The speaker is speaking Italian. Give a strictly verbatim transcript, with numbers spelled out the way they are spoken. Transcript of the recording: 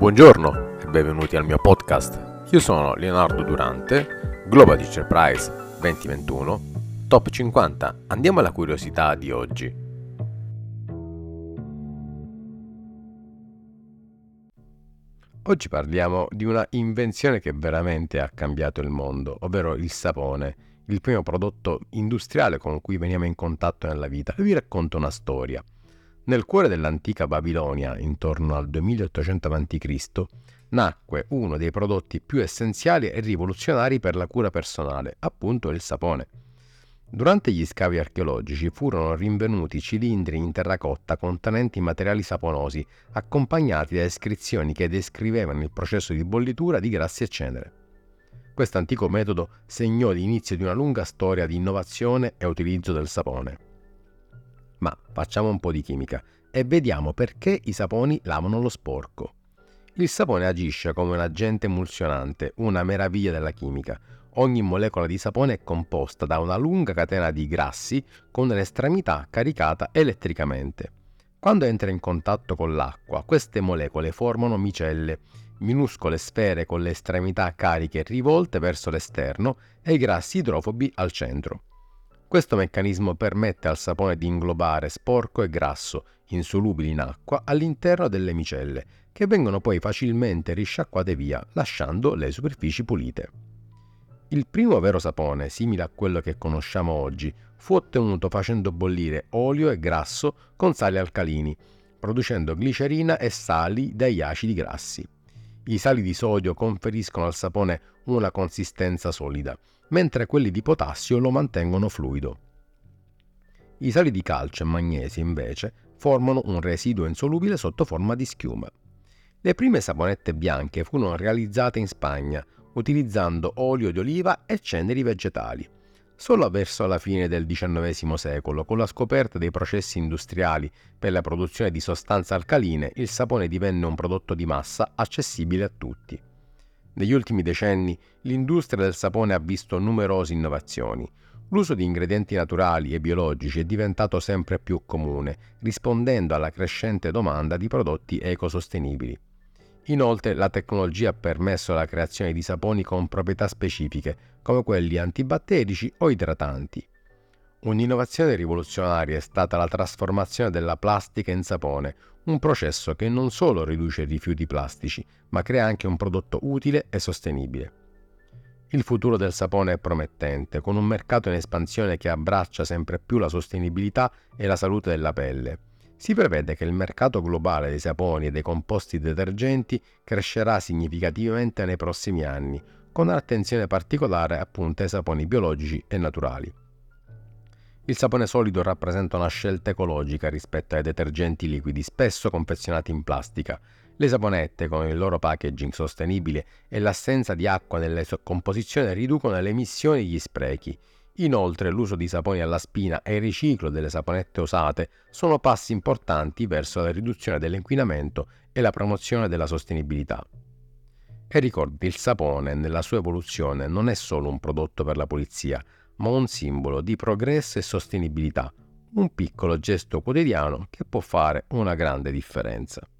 Buongiorno e benvenuti al mio podcast. Io sono Leonardo Durante, Global Teacher Prize duemilaventuno, Top cinquanta. Andiamo alla curiosità di oggi. Oggi parliamo di una invenzione che veramente ha cambiato il mondo, ovvero il sapone, il primo prodotto industriale con cui veniamo in contatto nella vita. E vi racconto una storia. Nel cuore dell'antica Babilonia, intorno al duemilaottocento avanti Cristo, nacque uno dei prodotti più essenziali e rivoluzionari per la cura personale, appunto il sapone. Durante gli scavi archeologici furono rinvenuti cilindri in terracotta contenenti materiali saponosi, accompagnati da iscrizioni che descrivevano il processo di bollitura di grassi e cenere. Questo antico metodo segnò l'inizio di una lunga storia di innovazione e utilizzo del sapone. Ma facciamo un po' di chimica e vediamo perché i saponi lavano lo sporco. Il sapone agisce come un agente emulsionante, una meraviglia della chimica. Ogni molecola di sapone è composta da una lunga catena di grassi con l'estremità caricata elettricamente. Quando entra in contatto con l'acqua, queste molecole formano micelle, minuscole sfere con le estremità cariche rivolte verso l'esterno e i grassi idrofobi al centro. Questo meccanismo permette al sapone di inglobare sporco e grasso, insolubili in acqua, all'interno delle micelle, che vengono poi facilmente risciacquate via, lasciando le superfici pulite. Il primo vero sapone, simile a quello che conosciamo oggi, fu ottenuto facendo bollire olio e grasso con sali alcalini, producendo glicerina e sali dagli acidi grassi. I sali di sodio conferiscono al sapone una consistenza solida, mentre quelli di potassio lo mantengono fluido. I sali di calcio e magnesio, invece, formano un residuo insolubile sotto forma di schiuma. Le prime saponette bianche furono realizzate in Spagna, utilizzando olio di oliva e ceneri vegetali. Solo verso la fine del diciannovesimo secolo, con la scoperta dei processi industriali per la produzione di sostanze alcaline, il sapone divenne un prodotto di massa accessibile a tutti. Negli ultimi decenni l'industria del sapone ha visto numerose innovazioni. L'uso di ingredienti naturali e biologici è diventato sempre più comune, rispondendo alla crescente domanda di prodotti ecosostenibili. Inoltre, la tecnologia ha permesso la creazione di saponi con proprietà specifiche, come quelli antibatterici o idratanti. Un'innovazione rivoluzionaria è stata la trasformazione della plastica in sapone, un processo che non solo riduce i rifiuti plastici, ma crea anche un prodotto utile e sostenibile. Il futuro del sapone è promettente, con un mercato in espansione che abbraccia sempre più la sostenibilità e la salute della pelle. Si prevede che il mercato globale dei saponi e dei composti detergenti crescerà significativamente nei prossimi anni, con un'attenzione particolare appunto ai saponi biologici e naturali. Il sapone solido rappresenta una scelta ecologica rispetto ai detergenti liquidi spesso confezionati in plastica. Le saponette, con il loro packaging sostenibile e l'assenza di acqua nelle sue composizioni, riducono le emissioni e gli sprechi. Inoltre, l'uso di saponi alla spina e il riciclo delle saponette usate sono passi importanti verso la riduzione dell'inquinamento e la promozione della sostenibilità. E ricordi, il sapone nella sua evoluzione non è solo un prodotto per la pulizia, ma un simbolo di progresso e sostenibilità, un piccolo gesto quotidiano che può fare una grande differenza.